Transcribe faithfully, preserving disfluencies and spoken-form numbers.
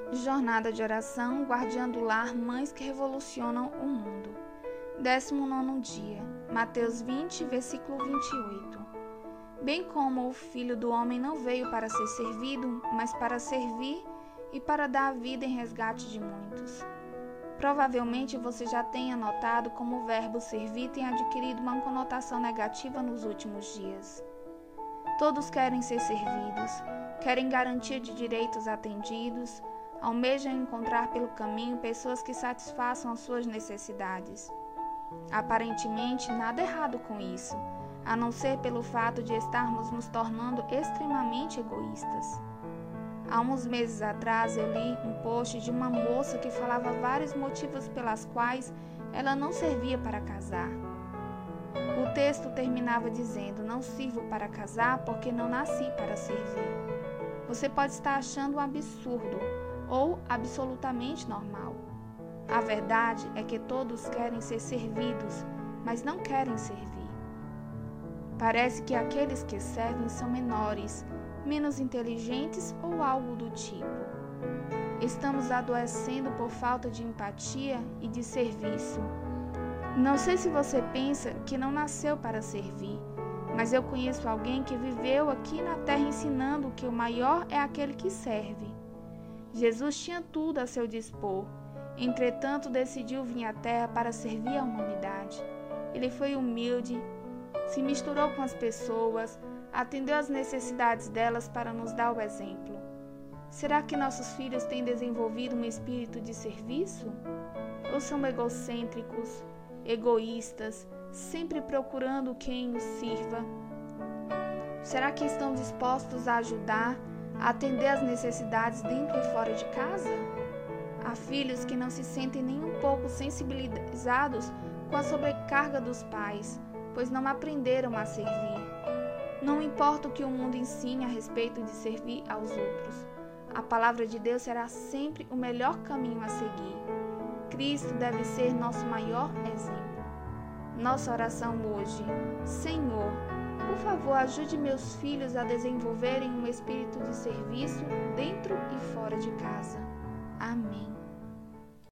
Jornada de oração, guardiã do lar, mães que revolucionam o mundo. décimo nono dia, Mateus vinte, versículo vinte e oito. Bem como o Filho do Homem não veio para ser servido, mas para servir e para dar a vida em resgate de muitos. Provavelmente você já tenha notado como o verbo servir tem adquirido uma conotação negativa nos últimos dias. Todos querem ser servidos, querem garantia de direitos atendidos, almejam encontrar pelo caminho pessoas que satisfaçam as suas necessidades. Aparentemente, nada errado com isso, a não ser pelo fato de estarmos nos tornando extremamente egoístas. Há uns meses atrás eu li um post de uma moça que falava vários motivos pelas quais ela não servia para casar. O texto terminava dizendo: não sirvo para casar porque não nasci para servir. Você pode estar achando um absurdo ou absolutamente normal. A verdade é que todos querem ser servidos, mas não querem servir. Parece que aqueles que servem são menores, menos inteligentes ou algo do tipo. Estamos adoecendo por falta de empatia e de serviço. Não sei se você pensa que não nasceu para servir, mas eu conheço alguém que viveu aqui na terra ensinando que o maior é aquele que serve. Jesus tinha tudo a seu dispor, entretanto decidiu vir à terra para servir a humanidade. Ele foi humilde, se misturou com as pessoas, atendeu às necessidades delas para nos dar o exemplo. Será que nossos filhos têm desenvolvido um espírito de serviço? Ou são egocêntricos, egoístas, sempre procurando quem os sirva? Será que estão dispostos a ajudar, a atender às necessidades dentro e fora de casa? Há filhos que não se sentem nem um pouco sensibilizados com a sobrecarga dos pais, pois não aprenderam a servir. Não importa o que o mundo ensine a respeito de servir aos outros, a palavra de Deus será sempre o melhor caminho a seguir. Cristo deve ser nosso maior exemplo. Nossa oração hoje: Senhor, por favor, ajude meus filhos a desenvolverem um espírito de serviço dentro e fora de casa. Amém.